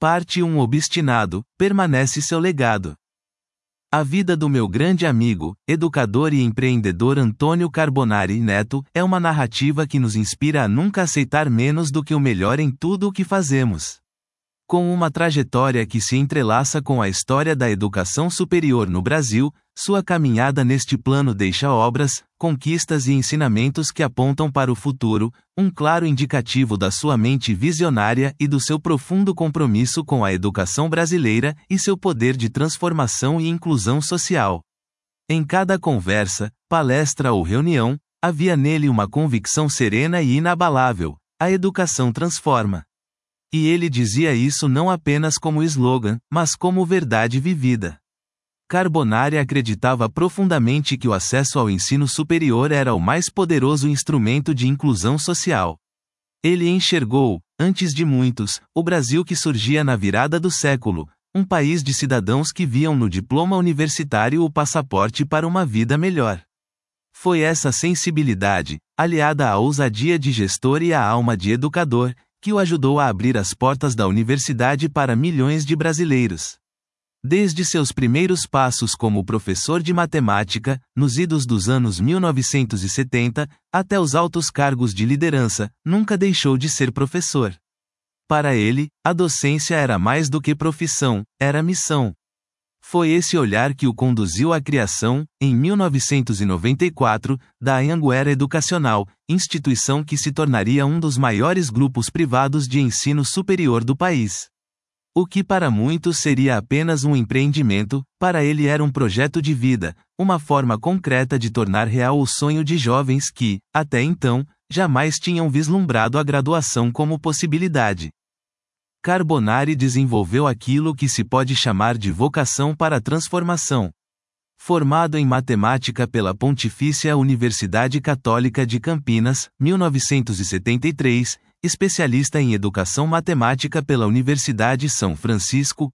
Parte 1. Obstinado, permanece seu legado. A vida do meu grande amigo, educador e empreendedor Antônio Carbonari Neto, é uma narrativa que nos inspira a nunca aceitar menos do que o melhor em tudo o que fazemos. Com uma trajetória que se entrelaça com a história da educação superior no Brasil, sua caminhada neste plano deixa obras, conquistas e ensinamentos que apontam para o futuro, um claro indicativo da sua mente visionária e do seu profundo compromisso com a educação brasileira e seu poder de transformação e inclusão social. Em cada conversa, palestra ou reunião, havia nele uma convicção serena e inabalável: a educação transforma. E ele dizia isso não apenas como slogan, mas como verdade vivida. Carbonari acreditava profundamente que o acesso ao ensino superior era o mais poderoso instrumento de inclusão social. Ele enxergou, antes de muitos, o Brasil que surgia na virada do século, um país de cidadãos que viam no diploma universitário o passaporte para uma vida melhor. Foi essa sensibilidade, aliada à ousadia de gestor e à alma de educador, que o ajudou a abrir as portas da universidade para milhões de brasileiros. Desde seus primeiros passos como professor de matemática, nos idos dos anos 1970, até os altos cargos de liderança, nunca deixou de ser professor. Para ele, a docência era mais do que profissão, era missão. Foi esse olhar que o conduziu à criação, em 1994, da Anhanguera Educacional, instituição que se tornaria um dos maiores grupos privados de ensino superior do país. O que para muitos seria apenas um empreendimento, para ele era um projeto de vida, uma forma concreta de tornar real o sonho de jovens que, até então, jamais tinham vislumbrado a graduação como possibilidade. Carbonari desenvolveu aquilo que se pode chamar de vocação para a transformação. Formado em matemática pela Pontifícia Universidade Católica de Campinas, 1973, especialista em educação matemática pela Universidade São Francisco,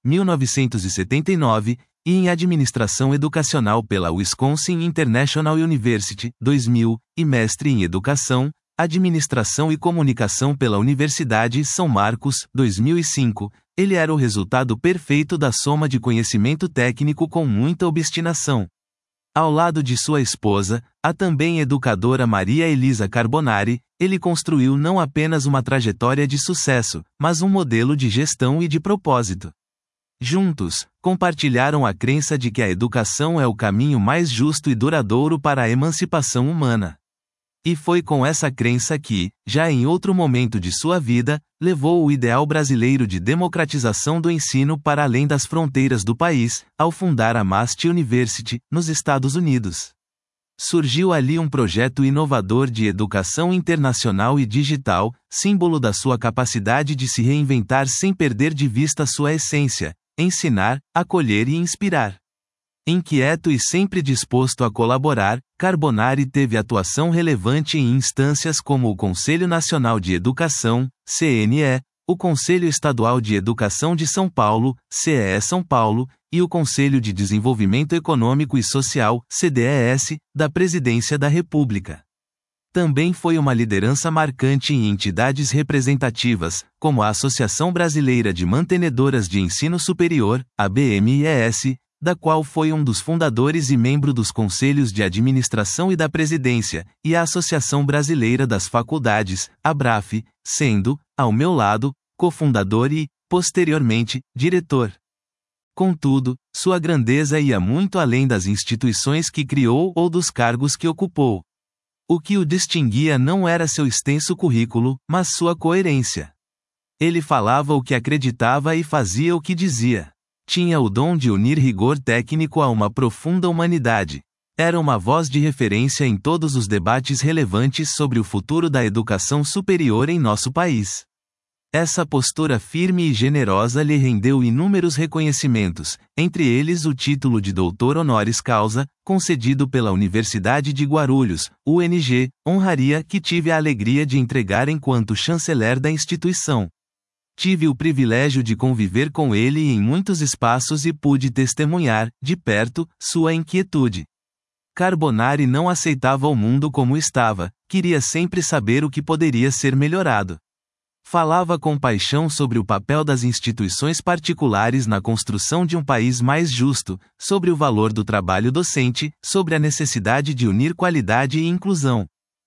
1979, e em administração educacional pela Wisconsin International University, 2000, e mestre em educação, administração e comunicação pela Universidade São Marcos, 2005, ele era o resultado perfeito da soma de conhecimento técnico com muita obstinação. Ao lado de sua esposa, a também educadora Maria Elisa Carbonari, ele construiu não apenas uma trajetória de sucesso, mas um modelo de gestão e de propósito. Juntos, compartilharam a crença de que a educação é o caminho mais justo e duradouro para a emancipação humana. E foi com essa crença que, já em outro momento de sua vida, levou o ideal brasileiro de democratização do ensino para além das fronteiras do país, ao fundar a MAST University, nos Estados Unidos. Surgiu ali um projeto inovador de educação internacional e digital, símbolo da sua capacidade de se reinventar sem perder de vista sua essência: ensinar, acolher e inspirar. Inquieto e sempre disposto a colaborar, Carbonari teve atuação relevante em instâncias como o Conselho Nacional de Educação, CNE, o Conselho Estadual de Educação de São Paulo, CEE São Paulo, e o Conselho de Desenvolvimento Econômico e Social, CDES, da Presidência da República. Também foi uma liderança marcante em entidades representativas, como a Associação Brasileira de Mantenedoras de Ensino Superior, ABMES, da qual foi um dos fundadores e membro dos Conselhos de Administração e da Presidência, e a Associação Brasileira das Faculdades, ABRAF, sendo, ao meu lado, cofundador e, posteriormente, diretor. Contudo, sua grandeza ia muito além das instituições que criou ou dos cargos que ocupou. O que o distinguia não era seu extenso currículo, mas sua coerência. Ele falava o que acreditava e fazia o que dizia. Tinha o dom de unir rigor técnico a uma profunda humanidade. Era uma voz de referência em todos os debates relevantes sobre o futuro da educação superior em nosso país. Essa postura firme e generosa lhe rendeu inúmeros reconhecimentos, entre eles o título de doutor honoris causa, concedido pela Universidade de Guarulhos, UNG, honraria que tive a alegria de entregar enquanto chanceler da instituição. Tive o privilégio de conviver com ele em muitos espaços e pude testemunhar, de perto, sua inquietude. Carbonari não aceitava o mundo como estava, queria sempre saber o que poderia ser melhorado. Falava com paixão sobre o papel das instituições particulares na construção de um país mais justo, sobre o valor do trabalho docente, sobre a necessidade de unir qualidade e inclusão.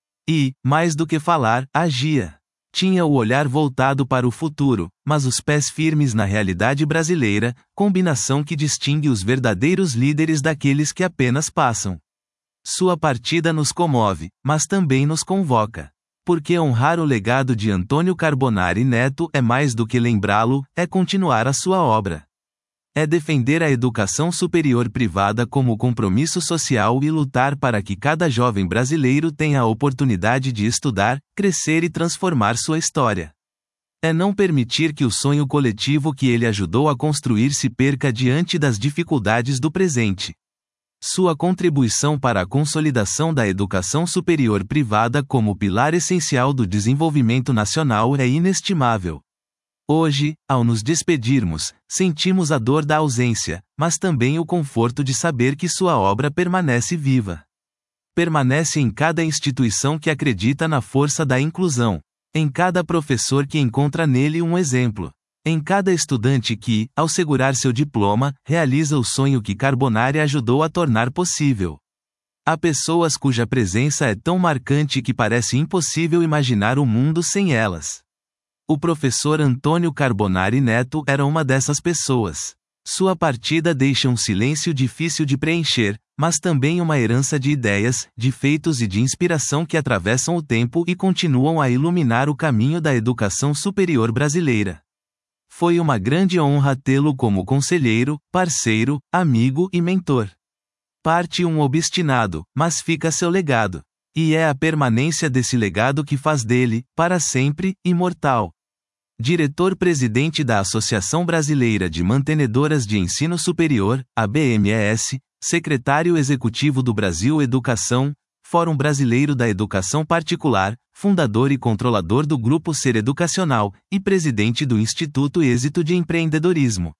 E, mais do que falar, agia. Tinha o olhar voltado para o futuro, mas os pés firmes na realidade brasileira, combinação que distingue os verdadeiros líderes daqueles que apenas passam. Sua partida nos comove, mas também nos convoca. Porque honrar o legado de Antônio Carbonari Neto é mais do que lembrá-lo, é continuar a sua obra. É defender a educação superior privada como compromisso social e lutar para que cada jovem brasileiro tenha a oportunidade de estudar, crescer e transformar sua história. É não permitir que o sonho coletivo que ele ajudou a construir se perca diante das dificuldades do presente. Sua contribuição para a consolidação da educação superior privada como pilar essencial do desenvolvimento nacional é inestimável. Hoje, ao nos despedirmos, sentimos a dor da ausência, mas também o conforto de saber que sua obra permanece viva. Permanece em cada instituição que acredita na força da inclusão, em cada professor que encontra nele um exemplo, em cada estudante que, ao segurar seu diploma, realiza o sonho que Carbonari ajudou a tornar possível. Há pessoas cuja presença é tão marcante que parece impossível imaginar o mundo sem elas. O professor Antônio Carbonari Neto era uma dessas pessoas. Sua partida deixa um silêncio difícil de preencher, mas também uma herança de ideias, de feitos e de inspiração que atravessam o tempo e continuam a iluminar o caminho da educação superior brasileira. Foi uma grande honra tê-lo como conselheiro, parceiro, amigo e mentor. Parte um obstinado, mas fica seu legado. E é a permanência desse legado que faz dele, para sempre, imortal. Diretor-presidente da Associação Brasileira de Mantenedoras de Ensino Superior, ABMES, secretário executivo do Brasil Educação, Fórum Brasileiro da Educação Particular, fundador e controlador do Grupo Ser Educacional, e presidente do Instituto Êxito de Empreendedorismo.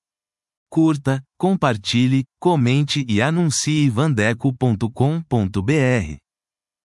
Curta, compartilhe, comente e anuncie vandeco.com.br.